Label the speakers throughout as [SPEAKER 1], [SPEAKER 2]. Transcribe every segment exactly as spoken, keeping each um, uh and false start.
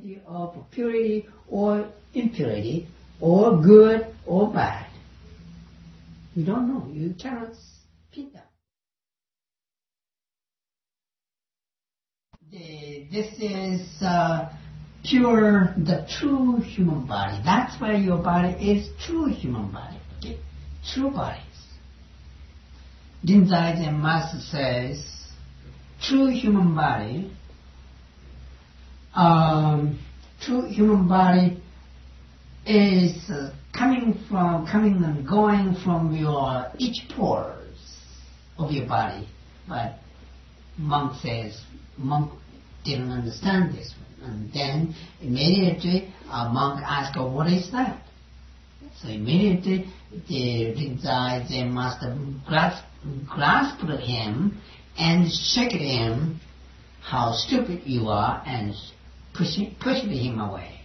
[SPEAKER 1] quality of purity or impurity, or good or bad. You don't know. You cannot pin that. The, this is uh, pure, the true human body. That's why your body is true human body. Okay? True bodies. Rinzai Zen Master says, true human body, um, true human body is uh, coming from, coming and going from your each pores of your body. But monk says, monk didn't understand this one. And then immediately a monk asked, oh, what is that? So immediately the Rinzai Zen Master grasped, grasped him and shook him, how stupid you are, and pushed, pushed him away.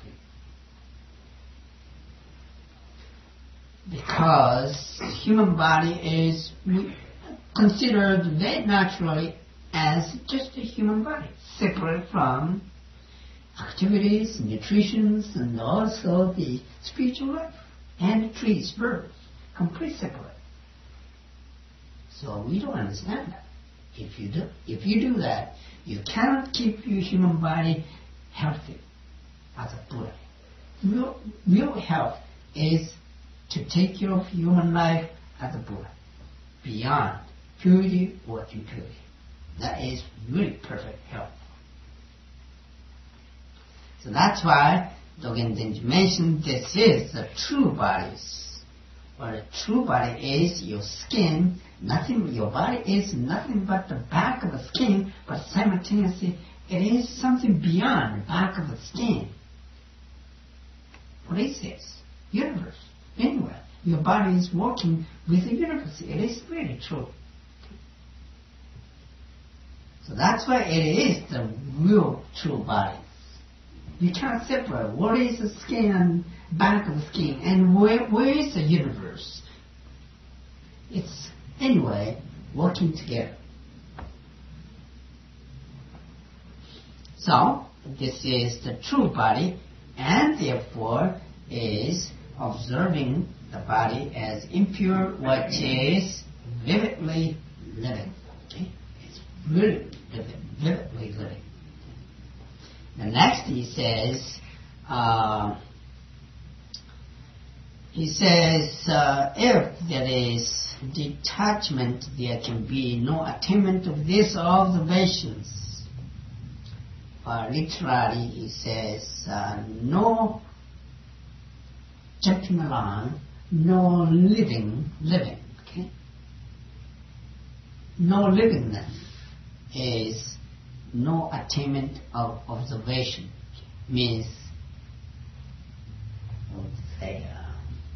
[SPEAKER 1] Because human body is considered very naturally as just a human body, separate from activities, nutrition, and also the spiritual life, and trees, birds, completely separate. So we don't understand that. If you do, if you do that, you cannot keep your human body healthy as a Buddha. Real, real health is to take care of human life as a Buddha, beyond purity or impurity. That is really perfect health. So that's why Dogen Zenji mentioned this is the true bodies. What a true body is, your skin, nothing, your body is nothing but the back of the skin, but simultaneously it is something beyond the back of the skin. What is this? Universe. Anyway, your body is working with the universe. It is really true. So that's why it is the real true body. You can't separate what is the skin and back of the skin and where, where is the universe. It's anyway working together. So this is the true body, and therefore is observing the body as impure, which is vividly living. Okay? It's really living, vividly living. The next he says, uh, he says, uh, if there is detachment, there can be no attainment of these observations. Uh, literally, he says, uh, no jumping around, no living, living, okay? No livingness is no attainment of observation. Means, what would say, uh,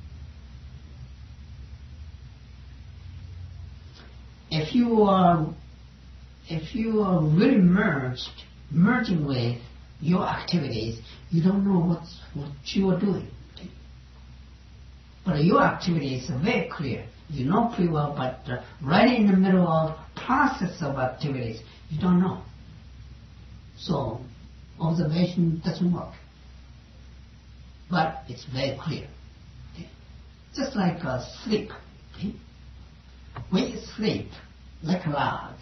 [SPEAKER 1] if you are, if you are really merged, merging with your activities, you don't know what's, what you are doing. Okay? But your activity is very clear. You know pretty well, but uh, right in the middle of process of activities, you don't know. So, observation doesn't work. But it's very clear. Okay? Just like uh, sleep. Okay? When you sleep, like a log,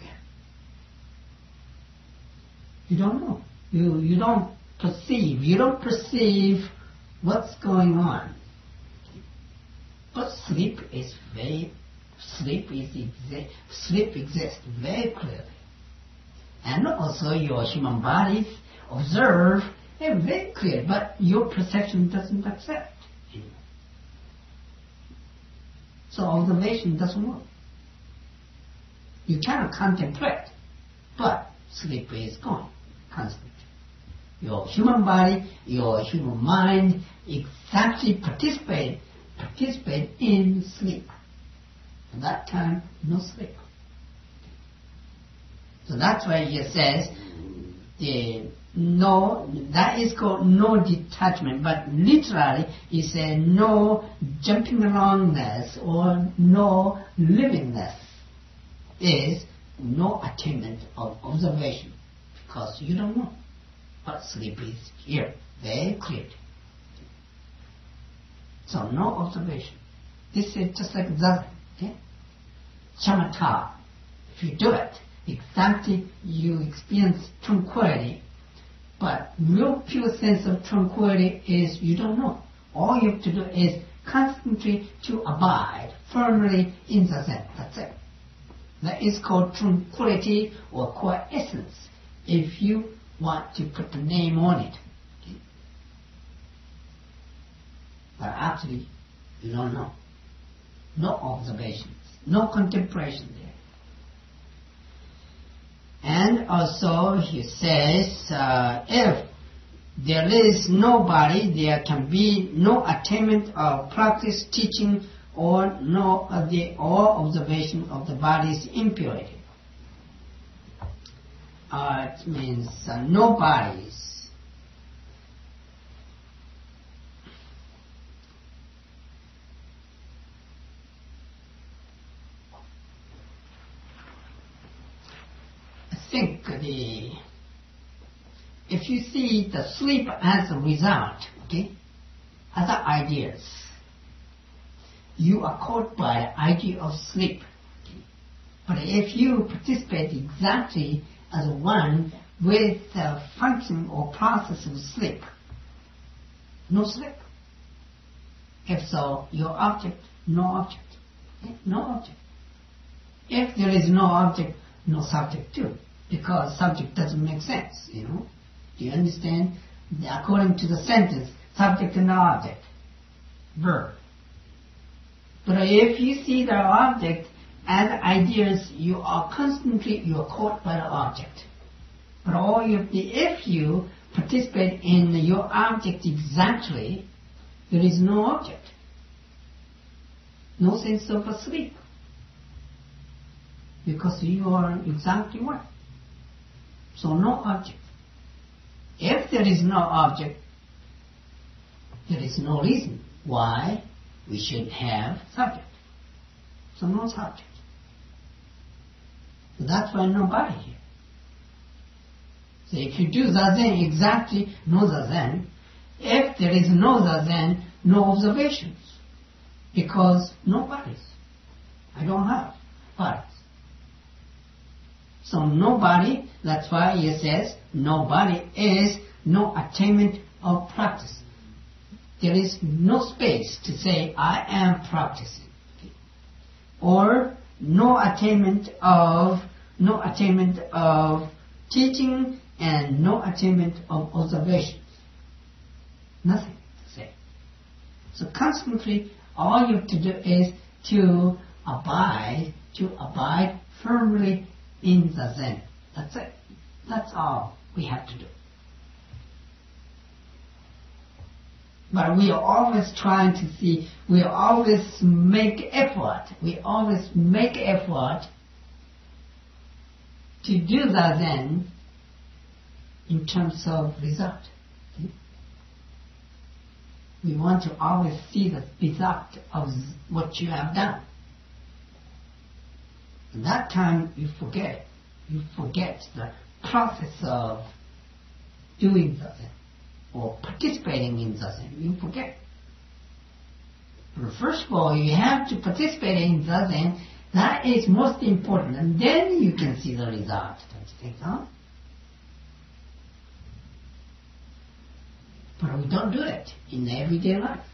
[SPEAKER 1] you don't know. You, you don't perceive. You don't perceive what's going on. Okay? But sleep is very, sleep is exi- sleep exists very clearly. And also your human bodies observe, they're very clear, but your perception doesn't accept. So observation doesn't work. You cannot contemplate, but sleep is gone constantly. Your human body, your human mind exactly participate, participate in sleep. At that time, no sleep. So that's why he says the no, that is called no detachment, but literally he said no jumping alongness or no livingness is no attainment of observation, because you don't know. but sleep is here, very clear. So no observation. This is just like zazen. Okay? Shamatha. If you do it, exactly you experience tranquility. But real pure sense of tranquility is you don't know. All you have to do is concentrate to abide firmly in the Zen. That's it. That is called tranquility or quiescence, if you want to put the name on it. Okay? But actually, you don't know. No observations, no contemplation there. And also he says, uh, if there is nobody, there can be no attainment of practice, teaching, or no uh, the or observation of the body's impurity. Uh, it means uh, no bodies. I think the if you see the sleep as a result, okay, other ideas, you are caught by the idea of sleep. Okay? But if you participate exactly as one with the function or process of sleep, no sleep. If so, your object, no object. Okay? No object. If there is no object, no subject too, because subject doesn't make sense, you know. Do you understand? According to the sentence, subject and object, verb. But if you see the object as ideas, you are constantly, you are caught by the object. But all you, if you participate in your object exactly, there is no object. No sense of a sleep. Because you are exactly one. So no object. If there is no object, there is no reason why we should have subject. So no subject. So that's why nobody here. So if you do zazen exactly, no zazen. If there is no zazen, no observations. Because no bodies. I don't have bodies. So nobody, that's why he says, nobody is no attainment of practice. There is no space to say, I am practicing. Okay? Or no attainment of, no attainment of teaching and no attainment of observations. Nothing to say. So constantly, all you have to do is to abide, to abide firmly in the Zen. That's it. That's all we have to do. But we are always trying to see, we always make effort, we always make effort to do the Zen in terms of result. We want to always see the result of what you have done. At that time, you forget. You forget the process of doing the Zen or participating in the Zen. You forget. But first of all, you have to participate in the Zen. That is most important. And then you can see the result. Don't you think so? But we don't do it in everyday life.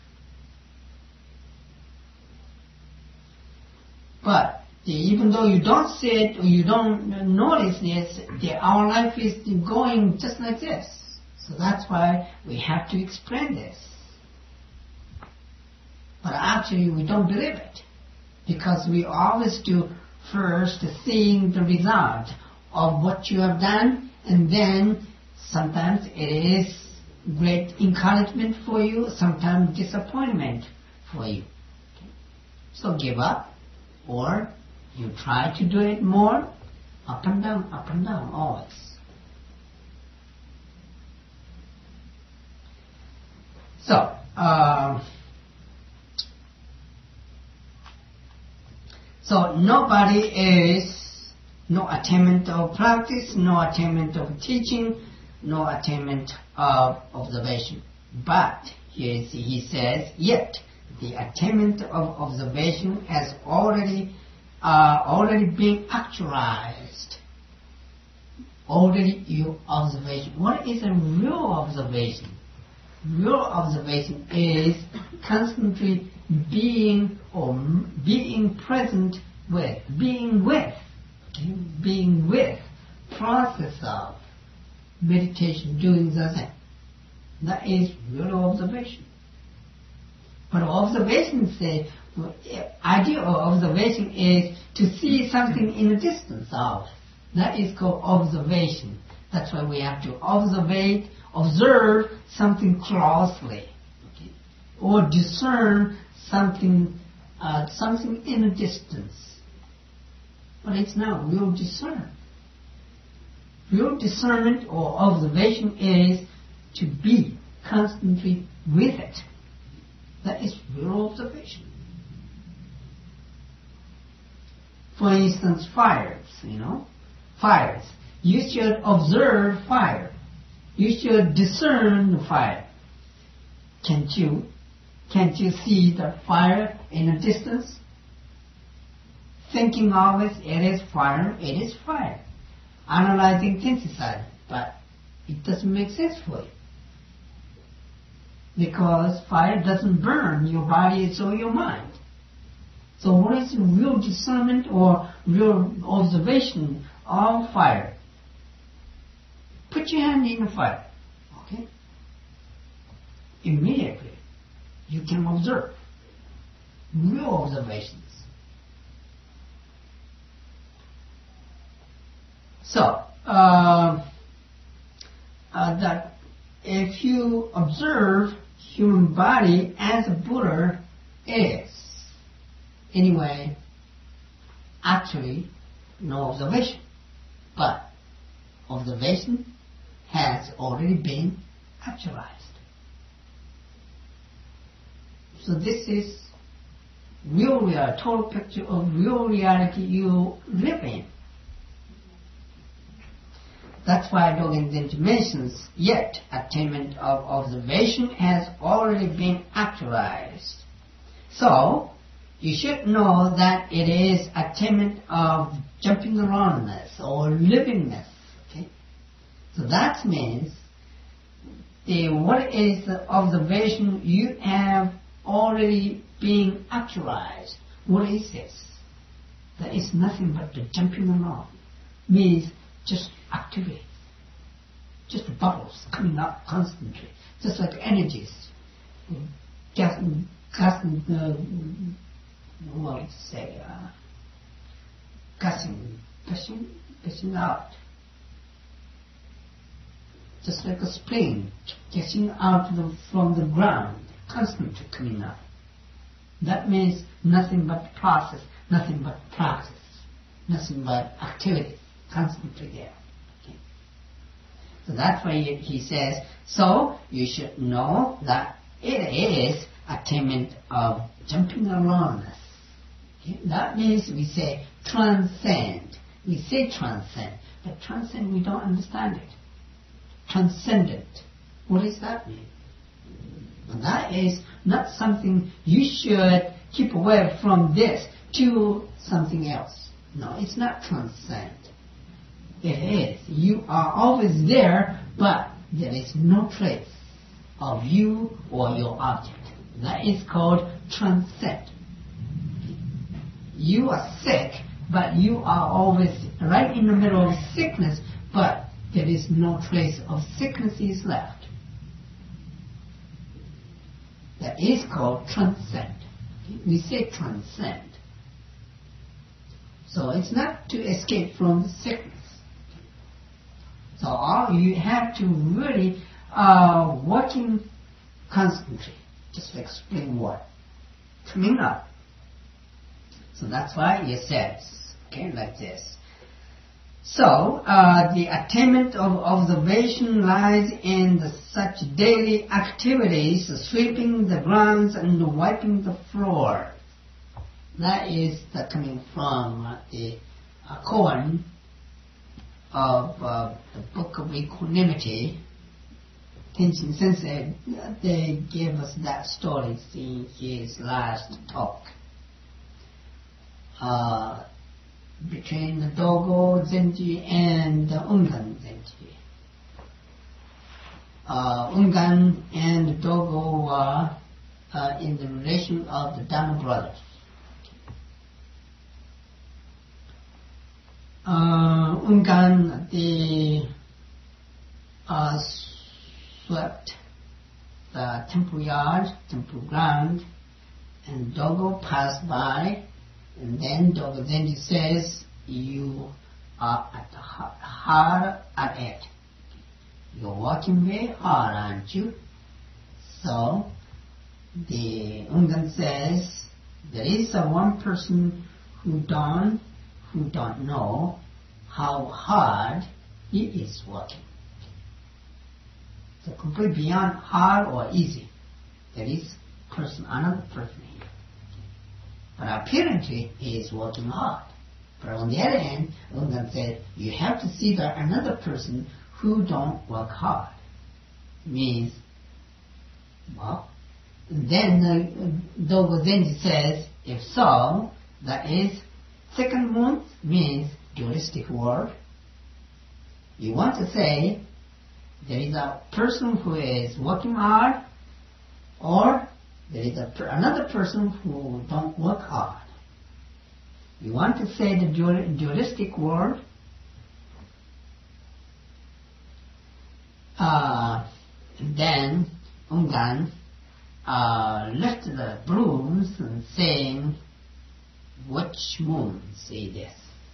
[SPEAKER 1] But even though you don't see it or you don't notice this, the, our life is going just like this. So that's why we have to explain this. But actually we don't believe it. Because we always do first seeing the result of what you have done, and then sometimes it is great encouragement for you, sometimes disappointment for you. Okay. So give up, or you try to do it more, up and down, up and down, always. So, uh, so nobody is no attainment of practice, no attainment of teaching, no attainment of observation. But here he says, yet the attainment of observation has already uh, already been actualized. Already your observation. What is a real observation? Real observation is constantly being or being present with, being with, okay? being with, process of meditation, doing the same. That is real observation. But observation says, idea of observation is to see something in the distance of. That is called observation. That's why we have to observe, observe something closely, okay? Or discern something, uh, something in a distance. But it's not real discernment. Real discernment or observation is to be constantly with it. That is real observation. For instance, fires, you know, fires. You should observe fire. You should discern the fire. Can't you? Can't you see the fire in a distance? Thinking always, it is fire, it is fire. Analyzing, synthesizing, but it doesn't make sense for you. Because fire doesn't burn your body or your mind. So what is real discernment or real observation of fire? Put your hand in the fire, okay? Immediately, you can observe real observations. So, uh, uh, that if you observe human body as a Buddha is, anyway, actually no observation, but observation has already been actualized. So this is real reality, total picture of real reality you live in. That's why Dogen Zenji mentions, yet attainment of observation has already been actualized. So, you should know that it is attainment of jumping aroundness or livingness. Okay? So that means the what is the observation you have already been actualized. What is this? That is nothing but the jumping around. Means just activity. Just the bubbles coming up constantly. Just like energies. Gas, gas, uh, what to say, uh, gushing, gushing, gushing out. Just like a spring gushing out the, from the ground, constantly coming up. That means nothing but process, nothing but practice, nothing but activity, constantly there. Okay. So that's why he says, so you should know that it is attainment of jumping aroundness. Okay? That means we say transcend. We say transcend, but transcend we don't understand it. Transcendent. What does that mean? And that is not something you should keep away from this to something else. No, it's not transcend. It is. You are always there, but there is no trace of you or your object. That is called transcend. You are sick, but you are always right in the middle of sickness, but there is no trace of sickness is left. That is called transcend. We say transcend. So it's not to escape from the sickness. So all you have to really uh, working constantly, just like spring water, coming up. So that's why it says, okay, like this. So uh, the attainment of observation lies in the such daily activities, sweeping the grounds and wiping the floor. That is the coming from uh, the uh, koan of uh, the Book of Equanimity, Tenshin Sensei, they gave us that story in his last talk. Uh, between the Dogo Zenji and the Ungan Zenji. Uh, Ungan and Dogo were uh, in the relation of the Dharma brothers. Uh, Ungan, they uh, swept the temple yard, temple ground, and Dogo passed by, and then Dogo Zenji says, you are at the hard, hard at it. You're working very hard, aren't you? So, the Ungan says, there is a one person who don't, who don't know how hard he is working. So completely beyond hard or easy. There is person, another person here. But apparently he is working hard. But on the other hand, Ungan said, you have to see that another person who don't work hard. Means, well, then uh, Dogo Zenji says, if so, that is, second moon means dualistic world. You want to say, there is a person who is working hard, or there is a, another person who don't work hard. You want to say the dual, dualistic world, uh, then Ungan uh, lifted the brooms and saying, which moon say this?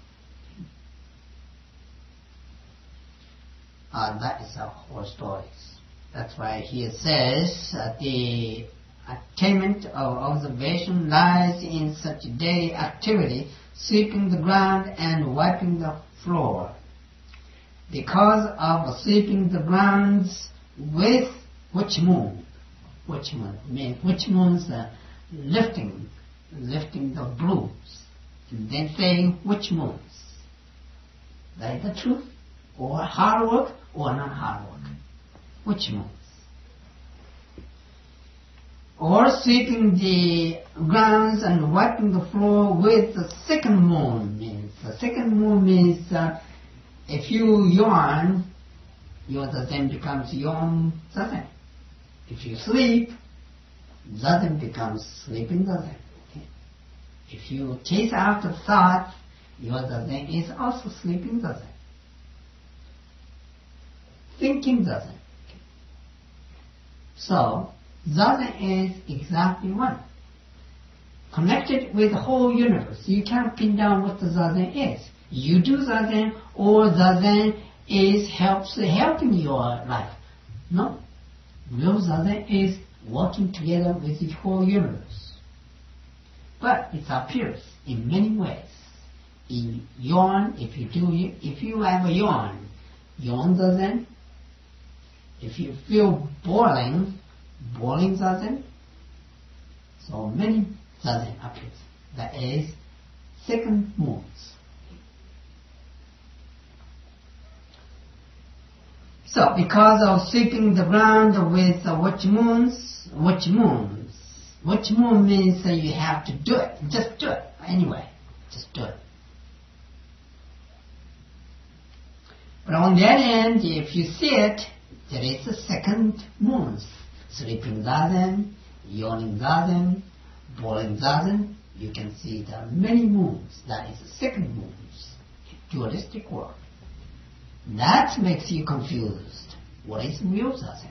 [SPEAKER 1] Uh, that is our whole stories. That's why he says uh, the attainment of observation lies in such daily activity, sweeping the ground and wiping the floor. Because of sweeping the grounds with which moon? Which moon? Means which moon's uh, lifting, lifting the brooms, and then saying which moons? That is the truth, or hard work, or not hard work. Which moons? Or sweeping the grounds and wiping the floor with the second moon. Means the second moon means uh, if you yawn, your zazen becomes yawn zazen. If you sleep, zazen becomes sleeping zazen. Okay? If you chase after thoughts, your zazen is also sleeping zazen. Thinking zazen. Okay? So, zazen is exactly one. Connected with the whole universe. You can't pin down what the zazen is. You do zazen, or zazen is helps helping your life. No. Real zazen is working together with the whole universe. But it appears in many ways. In yawn, if you do, if you have a yawn, yawn zazen. If you feel boiling, boiling zazen. So many zazen appears. That is second moons. So, because of sweeping the ground with uh, watch moons, watch moons, watch moon means that you have to do it. Just do it. Anyway, just do it. But on the other hand, if you see it, there is a second moon. Sleeping zazen, yawning zazen, boiling zazen. You can see there are many moons. That is the second moons. Dualistic world. That makes you confused. What is real zazen?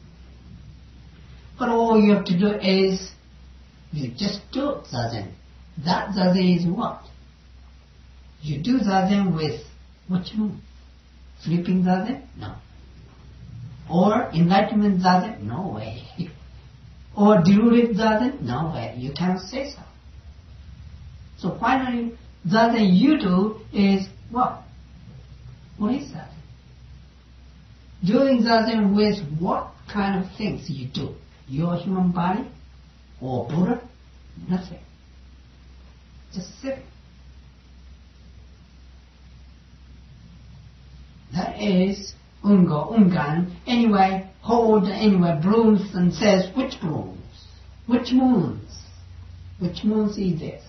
[SPEAKER 1] But all you have to do is, you just do zazen. That zazen is what? You do zazen with which moon? Sleeping zazen? No. Or enlightenment zazen? No way. Or deluded zazen? No way. You can't say so. So finally, zazen you do is what? What is that? Doing zazen with what kind of things you do? Your human body? Or Buddha? Nothing. Just sitting. That is ungo, ungan. Anyway, hold anyway blooms and says which blooms? Which moons? Which moons is this?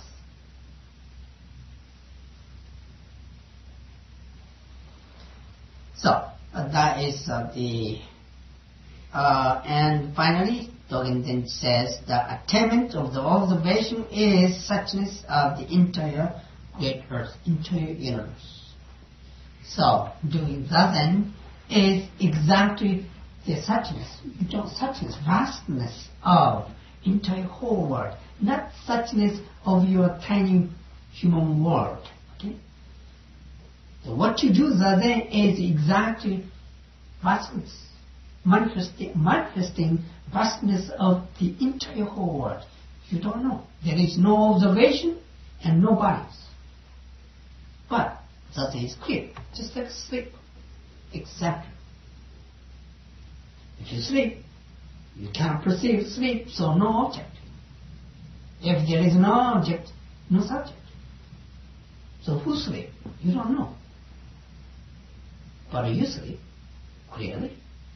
[SPEAKER 1] So uh, that is uh, the uh, and finally Dogen then says the attainment of the observation is suchness of the entire great earth, entire universe. So doing Zazen is exactly the suchness, you know, suchness, vastness of entire whole world, not suchness of your tiny human world. Okay? So what you do Zazen is exactly vastness, manifesting, manifesting vastness of the entire whole world. You don't know. There is no observation and no bodies. But Zazen is clear, just like sleep. Exactly. If you sleep, you cannot perceive sleep, so no object. If there is no object, no subject. So who sleep? You don't know. But you sleep, clearly.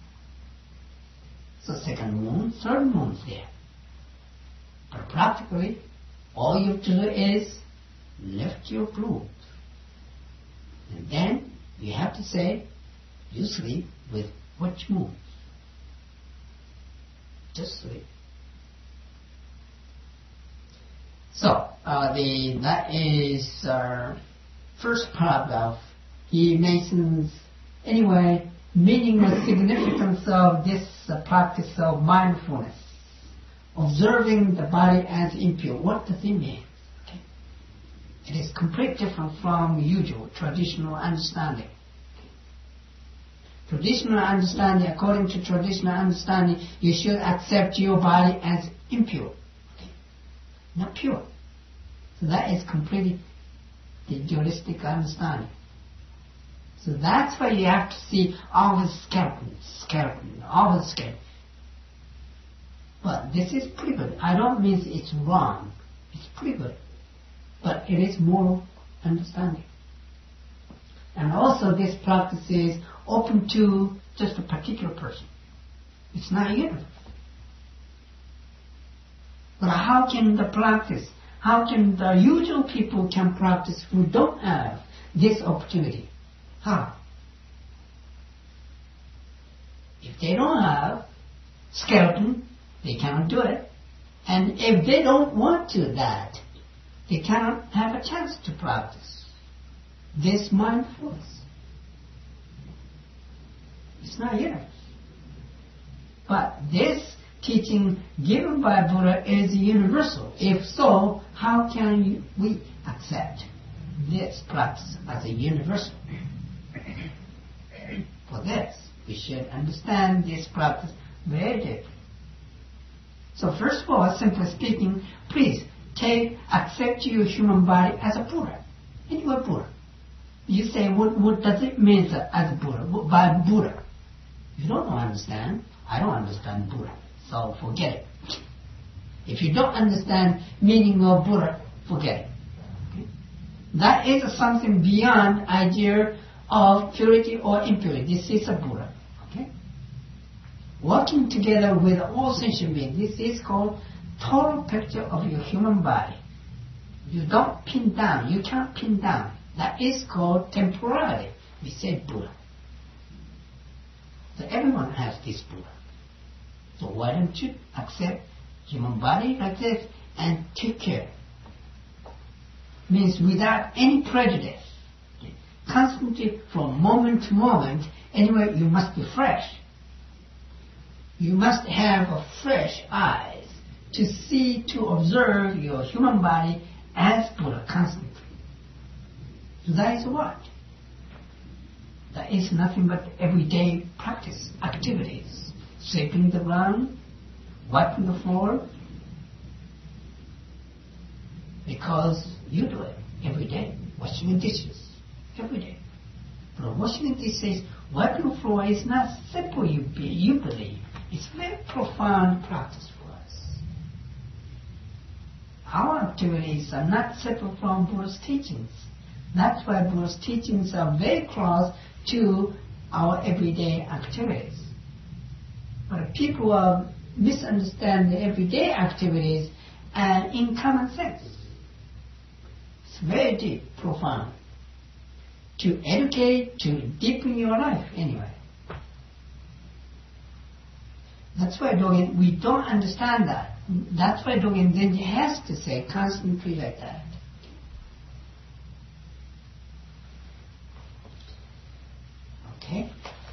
[SPEAKER 1] So second moon, third moon is there. But practically, all you have to do is lift your globe. And then you have to say, you sleep with which moon? Just sleep. So, uh, the that is uh, first paragraph. He mentions, anyway, meaning and significance of this uh, practice of mindfulness, observing the body as impure. What does it mean? Okay. It is completely different from usual traditional understanding. Traditional understanding, according to traditional understanding, you should accept your body as impure, okay? Not pure. So that is completely the dualistic understanding. So that's why you have to see all the skeleton, skeleton, all the skeleton. But this is pretty good. I don't mean it's wrong. It's pretty good. But it is moral understanding. And also this practice is open to just a particular person. It's not universal. But how can the practice, how can the usual people can practice who don't have this opportunity? How? If they don't have skeleton, they cannot do it. And if they don't want to that, they cannot have a chance to practice this mindfulness. It's not universal. But this teaching given by Buddha is universal. If so, how can we accept this practice as a universal? For this, we should understand this practice very deeply. So first of all, simply speaking, please take, accept your human body as a Buddha. Anyway, Buddha. You say, what, what does it mean as a Buddha? By Buddha. You don't understand. I don't understand Buddha. So forget it. If you don't understand meaning of Buddha, forget it. Okay? That is something beyond idea of purity or impurity. This is a Buddha. Okay? Working together with all sentient beings, this is called total picture of your human body. You don't pin down. You can't pin down. That is called temporality. We say Buddha. So everyone has this Buddha. So why don't you accept human body like this and take care? Means without any prejudice. Constantly from moment to moment, anyway, you must be fresh. You must have a fresh eyes to see, to observe your human body as Buddha constantly. So that is what? That is nothing but everyday practice, activities. Sweeping the ground, wiping the floor, because you do it every day. Washing the dishes, every day. But washing the dishes, wiping the floor is not simple, you, be, you believe. It's very profound practice for us. Our activities are not separate from Buddha's teachings. That's why Buddha's teachings are very close to our everyday activities. But people uh, misunderstand the everyday activities and in common sense. It's very deep, profound. To educate, to deepen your life anyway. That's why Dogen, we don't understand that. That's why Dogen Zenji has to say constantly like that. Okay?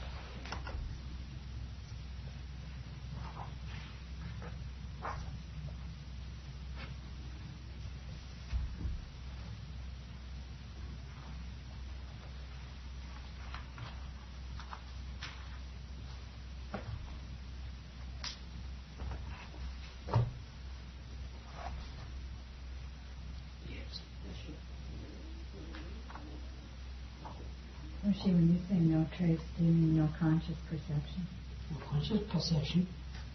[SPEAKER 2] Roshi, when you say no trace, do you mean no conscious perception?
[SPEAKER 1] No conscious perception.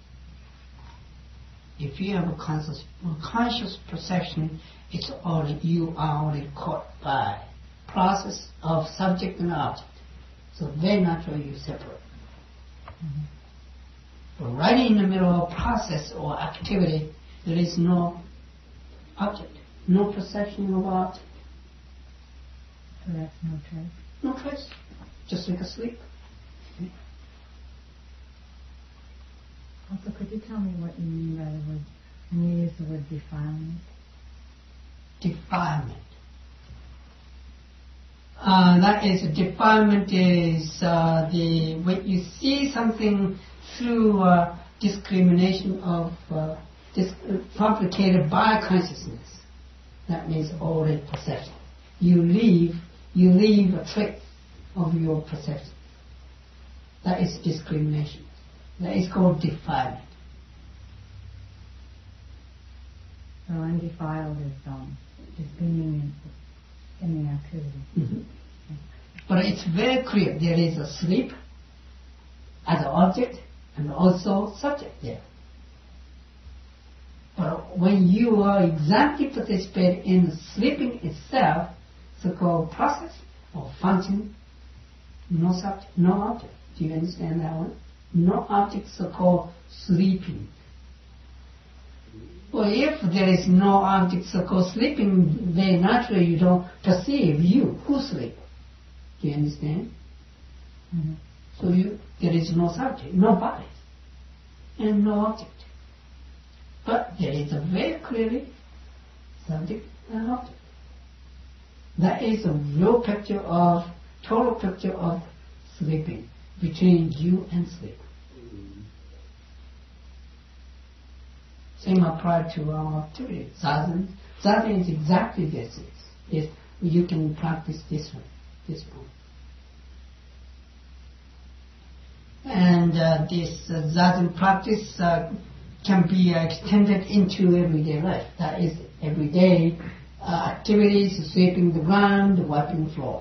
[SPEAKER 1] If you have a conscious, conscious perception, it's already, you are already caught by process of subject and object. So very naturally you separate. Mm-hmm. But right in the middle of process or activity, there is no object, no perception of object.
[SPEAKER 2] So that's no trace?
[SPEAKER 1] No trace, just like a sleep. Okay.
[SPEAKER 2] Also, could you tell me what you mean by the word, when you use the word defilement?
[SPEAKER 1] Defilement. Uh, that is, defilement is uh, the when you see something through uh, discrimination of uh, dis- complicated by consciousness. That means already perception. You leave, you leave a trace of your perception. That is discrimination. That is called defilement.
[SPEAKER 2] So undefiled is um, just being in, in the activity.
[SPEAKER 1] Mm-hmm. But it's very clear there is a sleep as an object and also subject there. But when you are exactly participate in sleeping itself, so-called process or function, no subject, no object. Do you understand that one? No object, so-called sleeping. Well, if there is no object, so-called sleeping, then naturally you don't perceive you who sleep. Do you understand?
[SPEAKER 2] Mm-hmm.
[SPEAKER 1] So you, there is no subject, no body, and no object. But there is a very clearly subject and object. That is a real picture of, total picture of sleeping, between you and sleep. Same applies to our activity. Zazen. Zazen is exactly this. Yes, you can practice this one, this one. And uh, this uh, Zazen practice uh, can be uh, extended into everyday life. That is, everyday uh, activities, sweeping the ground, wiping the floor.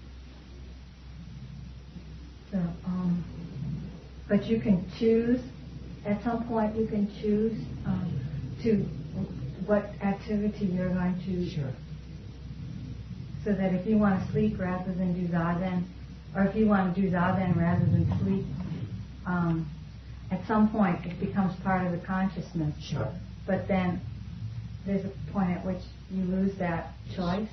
[SPEAKER 2] So, um, but you can choose, at some point you can choose um, to what activity you're going to.
[SPEAKER 1] Sure.
[SPEAKER 2] So that if you want to sleep rather than do Zazen, or if you want to do Zazen rather than sleep, um, at some point it becomes part of the consciousness.
[SPEAKER 1] Sure.
[SPEAKER 2] But then there's a point at which you lose that choice.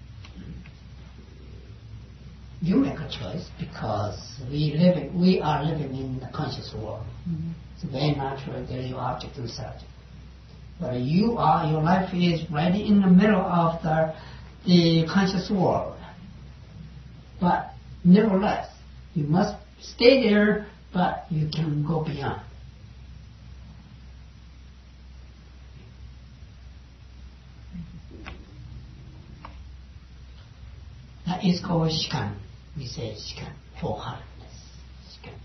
[SPEAKER 1] You make a choice because we live in, we are living in the conscious world.
[SPEAKER 2] Mm-hmm.
[SPEAKER 1] It's very natural that you object and subject. But you are, your life is right in the middle of the the conscious world. But nevertheless, you must stay there, but you can go beyond. That is called shikan. We say shikan, wholeheartedness. Shikan.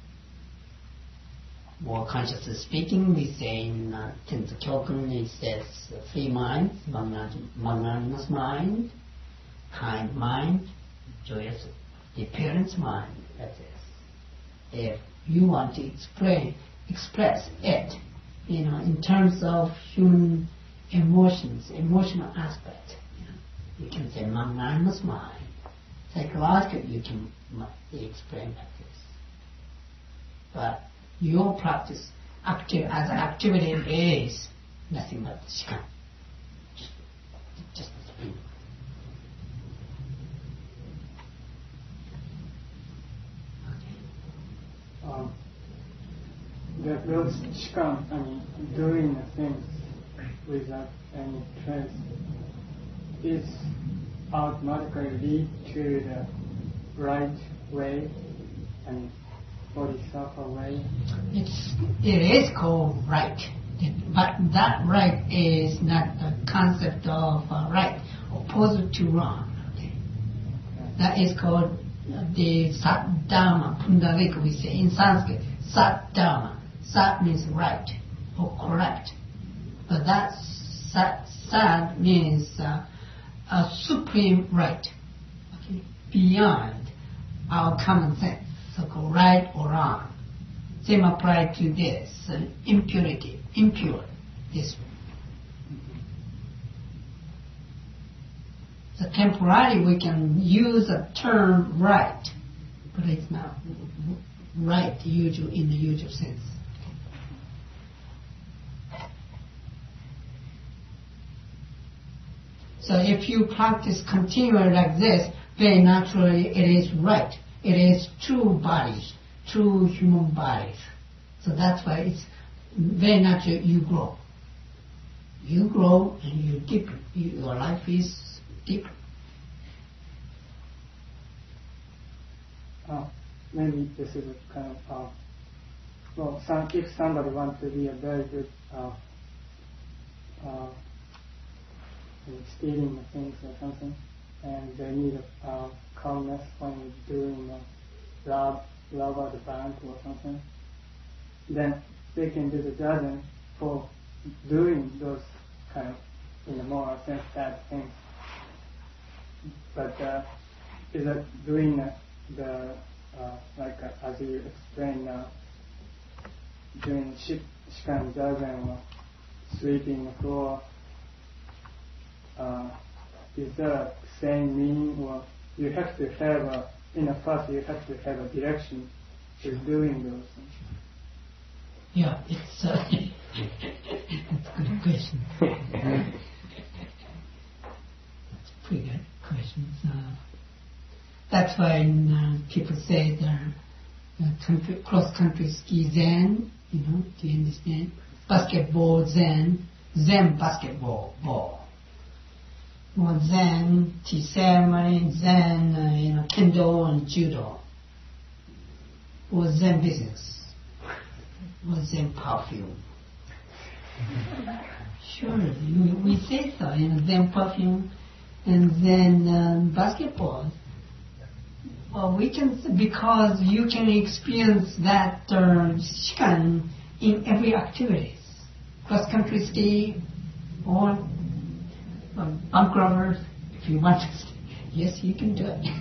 [SPEAKER 1] More consciously speaking, we say in uh, Tenzo Kyoken, it says uh, free mind, magnanimous mind, kind mind, joyous, the parent's mind. That is, if you want to explain, express it, you know, in terms of human emotions, emotional aspect, you know, you can say magnanimous mind. Psychologically, you can he explained like this. But your practice, active as an activity is nothing but shikan. Just, just spin.
[SPEAKER 3] Um, that those shikan, I mean, doing the things without any trace, is automatically lead to the right way and bodhisattva way.
[SPEAKER 1] It's it is called right, but that right is not the concept of uh, right, opposite to wrong. Okay. That is called the Sat Dharma, Pundarika we say in Sanskrit. Sat Dharma. Sat means right or correct. But that Sat, Sat means uh, a supreme right, okay, beyond our common sense, so-called right or wrong. Same apply to this, uh, impurity, impure, this way. So temporarily we can use a term right, but it's not right usual in the usual sense. So if you practice continually like this, very naturally it is right. It is true bodies, true human bodies. So that's why it's very natural you grow. You grow and you deepen. You, your life is deeper.
[SPEAKER 3] Uh, maybe this is a kind of, uh, well, some, if somebody wants to be a very good uh, uh, stealing the things or something, and they need a uh, calmness when doing a rob, rob at the bank or something, then they can do the zazen for doing those kind of, in a moral sense, bad things. But uh, is it doing uh, the, uh, like uh, as you explained, uh, doing shik, shikan zazen or sweeping the floor, Uh, is there a same meaning, or you have to have a, in a class you have to have a direction to doing those things?
[SPEAKER 1] Yeah, it's uh, that's a good question. That's a pretty good question. Uh, that's why uh, people say they're uh, country, cross-country ski Zen, you know, do you understand? Basketball Zen, Zen basketball, ball. Or Zen tea ceremony, Zen, uh, you know, kendo and judo, or Zen business, or Zen perfume. Sure, we, we say so, you know, Zen perfume and Zen um, basketball. Well, we can, because you can experience that uh, shikan in every activities, cross-country ski, or Um, bank robbers, if you want to. Yes, you can do it.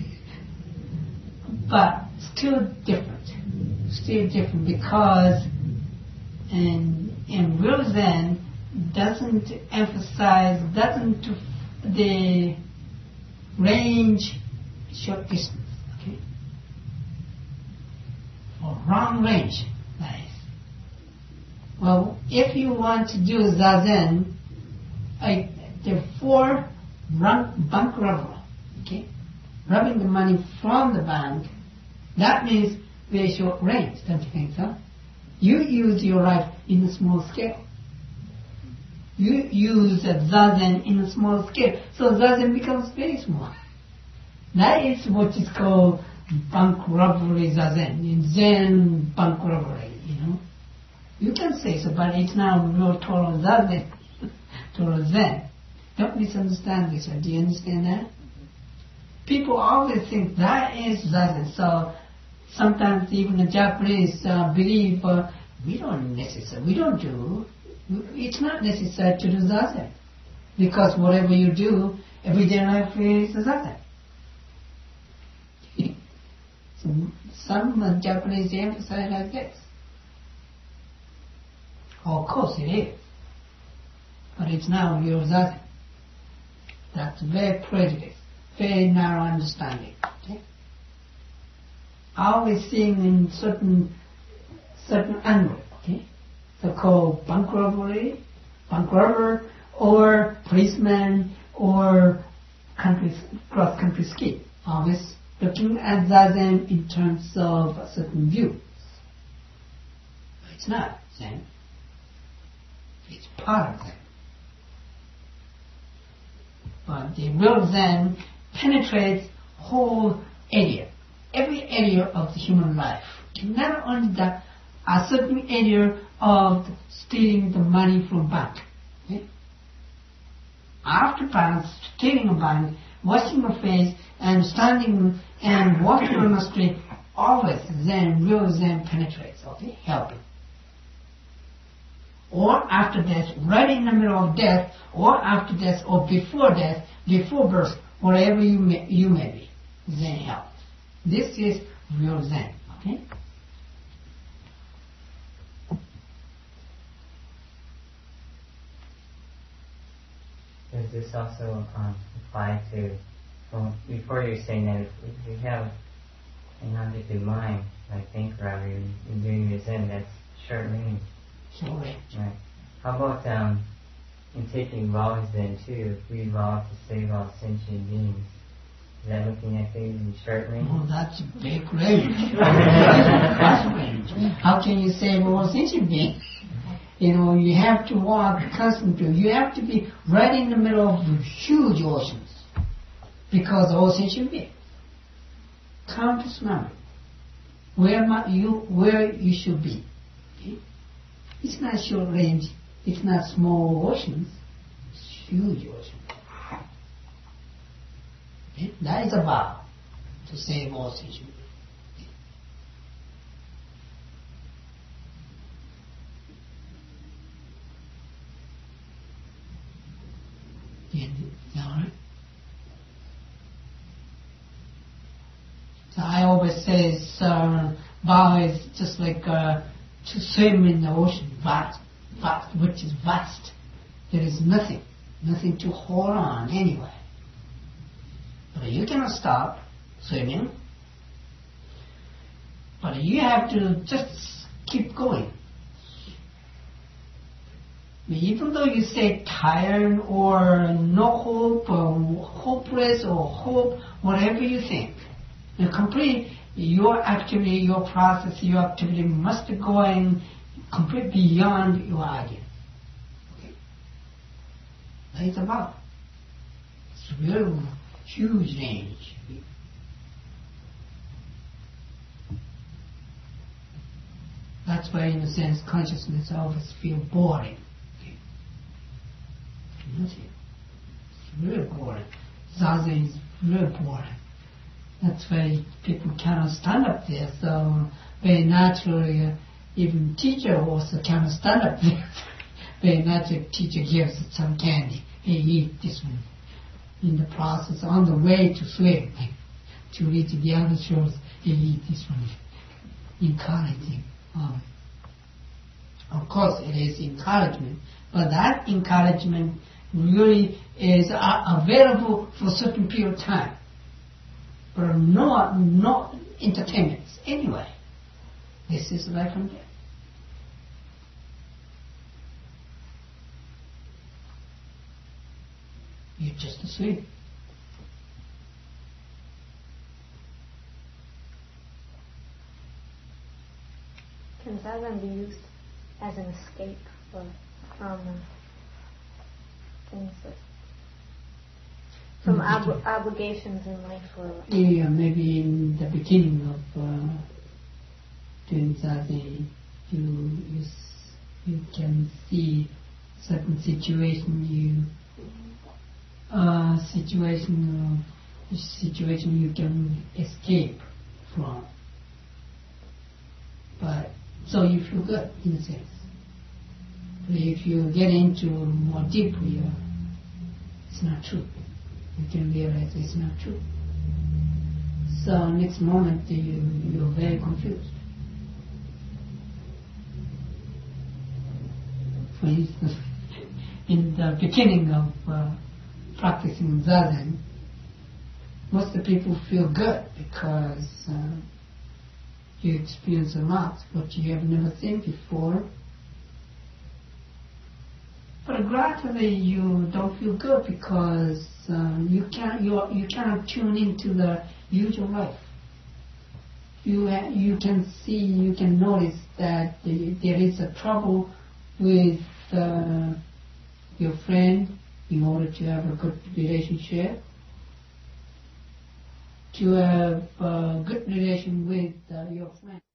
[SPEAKER 1] But still different. Still different because in, in real Zen doesn't emphasize, doesn't the range short distance, okay? Or long range, nice. Well, if you want to do Zazen, I there are four run, bank robber, okay? Robbing the money from the bank, that means very short range, don't you think so? You use your life in a small scale. You use a zazen in a small scale, so zazen becomes very small. That is what is called bank robbery zazen, in Zen bank robbery, you know? You can say so, but it's now real total zazen, total Zen. Don't misunderstand this, do you understand that? People always think that is zazen, so sometimes even the Japanese uh, believe uh, we don't necessarily, we don't do, it's not necessary to do zazen, because whatever you do, everyday life is zazen. So some uh, Japanese emphasize like this. Of course it is, but it's now your zazen. That's very prejudice, very narrow understanding. Okay? always seeing in certain certain angle, okay? So called bank robbery, bank robber, or policeman, or country, cross country ski. Always looking at Zazen in terms of a certain view. It's not Zen. It's part of Zen. But the real Zen penetrates whole area, every area of the human life. Not only the a certain area of stealing the money from bank. Okay? After bank, stealing a bank, washing your face, and standing and walking on the street, always Zen, real Zen penetrates, okay, helping. Or after death, right in the middle of death, or after death, or before death, before birth, wherever you may, you may be, Zen helps. This is real Zen, okay?
[SPEAKER 4] Does this also um, apply to, well, before you're saying that, if, if you have an object in mind, like bank robbery, and, and doing your Zen, that's short range.
[SPEAKER 1] Short range.
[SPEAKER 4] Right. How about um, in taking vows then too, if we vow to save all sentient beings, is that looking at things in short range?
[SPEAKER 1] Oh, that's a big range. That's range. How can you save all sentient beings? You know, you have to walk constantly. You have to be right in the middle of the huge oceans, because all sentient beings, countless number, where you where you should be. Okay? It's not short range. It's not small oceans. It's huge oceans. Okay? That is a vow to save all sentient beings. Alright. So I always say, uh, vow is just like uh, to swim in the ocean, vast, vast, which is vast. There is nothing, nothing to hold on anyway. But you cannot stop swimming. But you have to just keep going. Even though you say tired or no hope or hopeless or hope, whatever you think, you complete your activity, your process, your activity must be going complete beyond your idea. Okay? That is about. It's a real huge range. That's why, in a sense, consciousness always feels boring. Nothing. It's really boring. Zazen is really boring. That's why people cannot stand up there. So very naturally, uh, even teacher also cannot stand up there. Very naturally, teacher gives some candy. Hey, eat this one. In the process, on the way to swim, to reach the other shores, hey, eat this one. Encouraging. Um, of course, it is encouragement, but that encouragement really is uh, available for a certain period of time, but not not entertainments anyway. This is life and death. You're just asleep.
[SPEAKER 2] Can Zazen be used as an escape for, from uh, things that, from ob- obligations in life? Or
[SPEAKER 1] yeah, maybe in the beginning of uh, doing Zazen, you, you you can see certain situation you uh, situation of situation you can escape from, but so you feel good in a sense. But if you get into more deeply, uh, it's not true. You can realize it's not true. So next moment you you're very confused. For instance, in the beginning of uh, practicing Zazen, most of the people feel good because uh, you experience a lot, what you have never seen before. But gradually you don't feel good because um, you can't you you cannot tune into the usual life. You uh, you can see you can notice that the, there is a trouble with uh, your friend in order to have a good relationship. To have a good relation with uh, your friend.